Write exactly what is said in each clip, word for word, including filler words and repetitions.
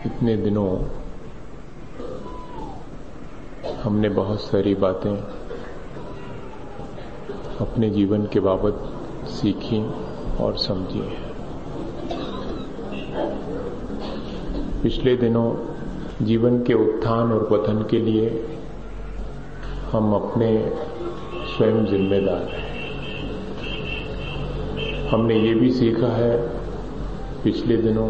इतने दिनों हमने बहुत सारी बातें अपने जीवन के बाबत सीखी और समझी हैं। पिछले दिनों जीवन के उत्थान और पतन के लिए हम अपने स्वयं जिम्मेदार हैं। हमने ये भी सीखा है पिछले दिनों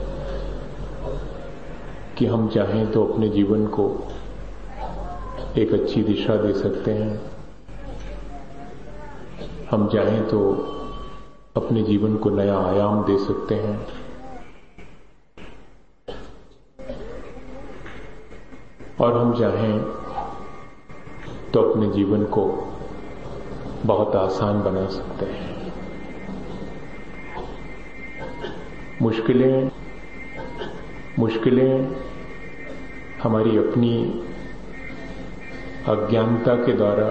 कि हम चाहें तो अपने जीवन को एक अच्छी दिशा दे सकते हैं। हम चाहें तो अपने जीवन को नया आयाम दे सकते हैं। और हम चाहें तो अपने जीवन को बहुत आसान बना सकते हैं। मुश्किलें मुश्किलें हमारी अपनी अज्ञानता के द्वारा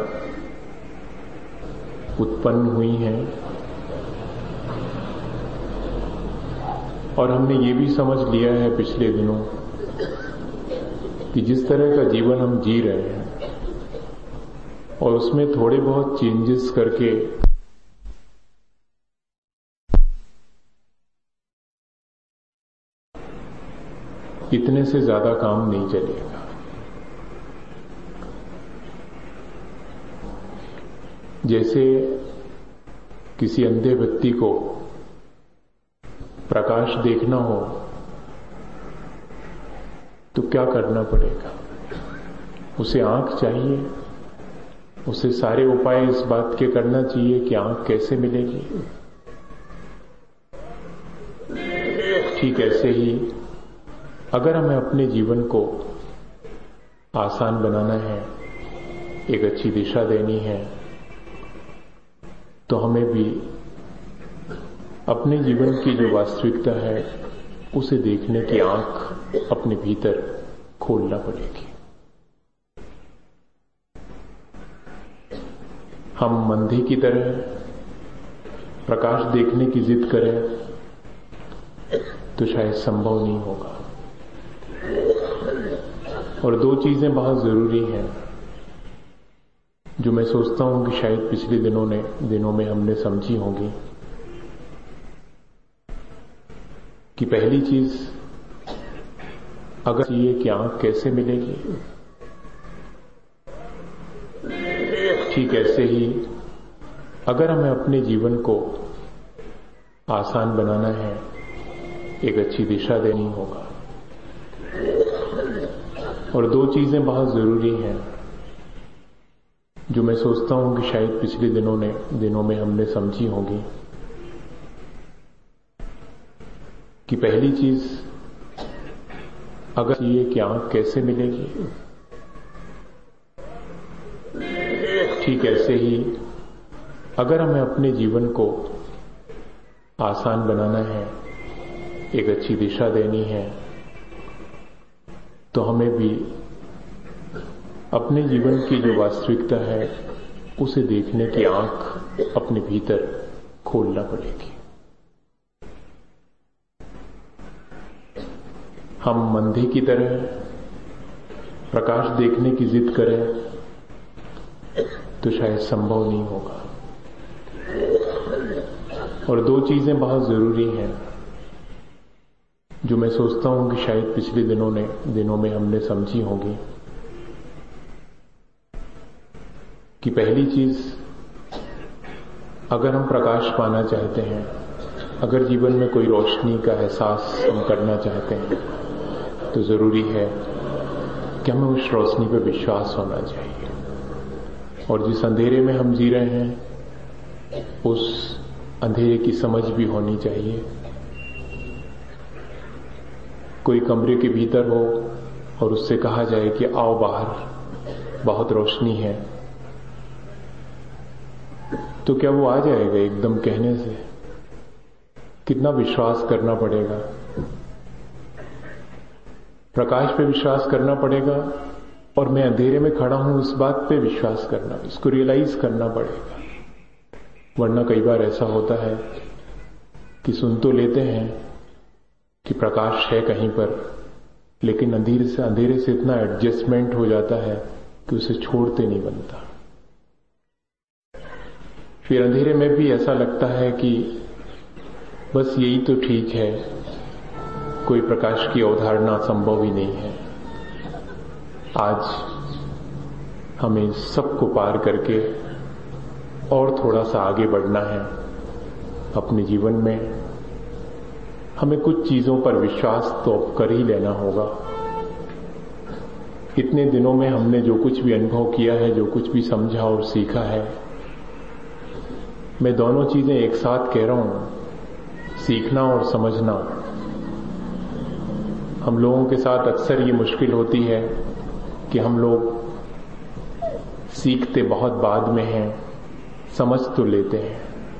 उत्पन्न हुई हैं और हमने ये भी समझ लिया है पिछले दिनों कि जिस तरह का जीवन हम जी रहे हैं और उसमें थोड़े बहुत चेंजेस करके इतने से ज्यादा काम नहीं चलेगा। जैसे किसी अंधे व्यक्ति को प्रकाश देखना हो तो क्या करना पड़ेगा? उसे आंख चाहिए। उसे सारे उपाय इस बात के करना चाहिए कि आंख कैसे मिलेगी। ठीक ऐसे ही अगर हमें अपने जीवन को आसान बनाना है, एक अच्छी दिशा देनी है, तो हमें भी अपने जीवन की जो वास्तविकता है उसे देखने की आंख अपने भीतर खोलना पड़ेगी। हम अंधे की तरह प्रकाश देखने की जिद करें तो शायद संभव नहीं होगा। और दो चीजें बहुत जरूरी हैं जो मैं सोचता हूं कि शायद पिछले दिनों ने दिनों में हमने समझी होंगी कि पहली चीज अगर ये कि आंख कैसे मिलेगी, ठीक ऐसे ही अगर हमें अपने जीवन को आसान बनाना है, एक अच्छी दिशा देनी होगा। और दो चीजें बहुत जरूरी हैं जो मैं सोचता हूं कि शायद पिछले दिनों ने दिनों में हमने समझी होंगी कि पहली चीज अगर ये कि आंख कैसे मिलेगी, ठीक ऐसे ही अगर हमें अपने जीवन को आसान बनाना है, एक अच्छी दिशा देनी है, तो हमें भी अपने जीवन की जो वास्तविकता है उसे देखने की आंख अपने भीतर खोलना पड़ेगी। हम अंधे की तरह प्रकाश देखने की जिद करें तो शायद संभव नहीं होगा। और दो चीजें बहुत जरूरी हैं जो मैं सोचता हूं कि शायद पिछले दिनों ने दिनों में हमने समझी होंगी कि पहली चीज अगर हम प्रकाश पाना चाहते हैं, अगर जीवन में कोई रोशनी का एहसास हम करना चाहते हैं, तो जरूरी है कि हमें उस रोशनी पर विश्वास होना चाहिए। और जिस अंधेरे में हम जी रहे हैं उस अंधेरे की समझ भी होनी चाहिए। कोई कमरे के भीतर हो और उससे कहा जाए कि आओ बाहर, बहुत रोशनी है, तो क्या वो आ जाएगा एकदम कहने से? कितना विश्वास करना पड़ेगा? प्रकाश पे विश्वास करना पड़ेगा और मैं अंधेरे में खड़ा हूं इस बात पे विश्वास करना, इसको रियलाइज करना पड़ेगा। वरना कई बार ऐसा होता है कि सुन तो लेते हैं कि प्रकाश है कहीं पर, लेकिन अंधेरे से अंधेरे से इतना एडजस्टमेंट हो जाता है कि उसे छोड़ते नहीं बनता। फिर अंधेरे में भी ऐसा लगता है कि बस यही तो ठीक है, कोई प्रकाश की अवधारणा संभव ही नहीं है। आज हमें सबको पार करके और थोड़ा सा आगे बढ़ना है अपने जीवन में। हमें कुछ चीजों पर विश्वास तो कर ही लेना होगा। इतने दिनों में हमने जो कुछ भी अनुभव किया है, जो कुछ भी समझा और सीखा है, मैं दोनों चीजें एक साथ कह रहा हूं, सीखना और समझना। हम लोगों के साथ अक्सर ये मुश्किल होती है कि हम लोग सीखते बहुत बाद में हैं, समझ तो लेते हैं,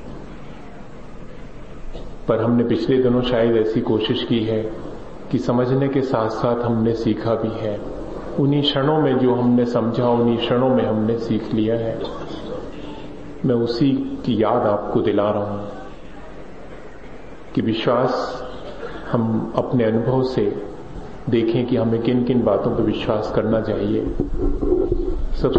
पर हमने पिछले दिनों शायद ऐसी कोशिश की है कि समझने के साथ साथ हमने सीखा भी है। उन्हीं क्षणों में जो हमने समझा, उन्हीं क्षणों में हमने सीख लिया है। मैं उसी की याद आपको दिला रहा हूं कि विश्वास, हम अपने अनुभव से देखें कि हमें किन किन बातों पर विश्वास करना चाहिए।